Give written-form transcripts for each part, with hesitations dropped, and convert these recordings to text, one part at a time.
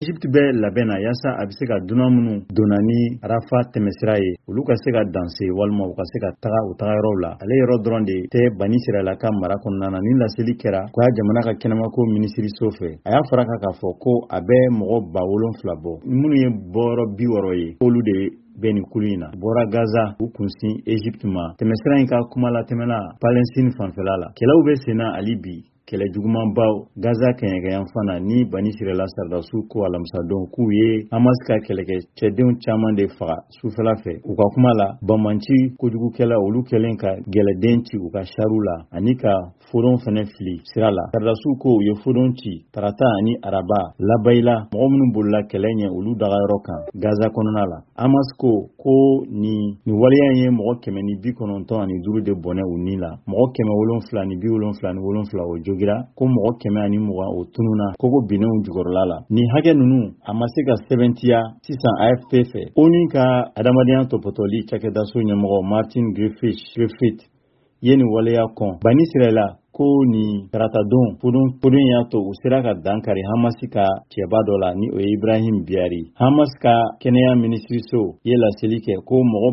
Egypte bɛ labɛn na yaasa a bɛ se ka dunan minnu donna ni Rafa tɛmɛsira ye olu ka se ka danse walima u ka se ka taga u tagayɔrɔw la. Ale yɔrɔ dɔrɔn de tɛ Bani Israila ka mara kɔnɔna na. Ni laseli kɛra u ka jamana ka kɛnɛmako minisiriso fɛ, a y'a fɔra k'a fɔ ko a bɛ mɔgɔ 7,000 bɔ minnu ye bɔyɔrɔ 60 ye olu de bɛ nin kulu in na bɔra Gaza u kunsin Egypte ma. Tɛmɛsira in ka kuma la tɛmɛna Palestine fanfɛla la. Kɛlɛw bɛ senna hali bi. Kɛlɛ jugumanbaw Gaza kɛɲɛkɛyan fana ni Bani Israila sardasiw ko alamisadon k'u ye Hamas ka kɛlɛkɛcɛdenw caman de faga sufɛla fɛ. U ka kuma la Bamanci kojugukɛla olu kɛlen ka gɛlɛden ci u ka chariw la ani ka fodon fɛnɛ fili sira la. Sardasiw ko u ye fodon ci tarata ani araba labayila mɔgɔ minnu bolila kɛlɛ ɲɛ olu dagayɔrɔ kan Gaza kɔnɔna la. Hamas ko ni waleya ye mɔgɔ 195 de bɔnɛ u ni la. Mɔgɔ 777 o jogira ko mɔgɔ 120 o tununa kogo binenw jukɔrɔla la. Ni hakɛ ninnu a ma se ka sɛbɛntiya sisan AFP fɛ. ONU ka adamadenya tɔpɔtɔli cakɛdaso ɲɛmɔgɔ Martin Griffiths ye nin waleya kɔn. Bani Israila ko ni taratadon fodon y'a to u sera ka dankari Hamas ka cɛba dɔ la ni o ye Ibrahim Biari. Hamas ka kɛnɛya minisiriso ye laseli kɛ ko mɔgɔ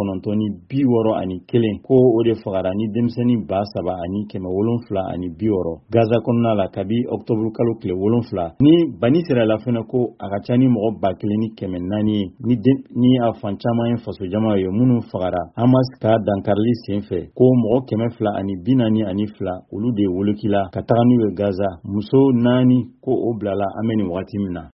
961 ko o de fagara ni denmisɛnnin 7,760 Gaza kɔnɔna la kabi Octobre kalo tile 7 ni Bani Israila fɛnɛ ko a ka ca ni mɔgɔ 1,400 ye ni a fan caman ye faso jama ye minnu fagara Hamas ka dankarili senfɛ ko mɔgɔ 242 olu de wolokila ka taga n'u ye Gaza. Muso 4 ko o bilala an bɛ nin wagati min na.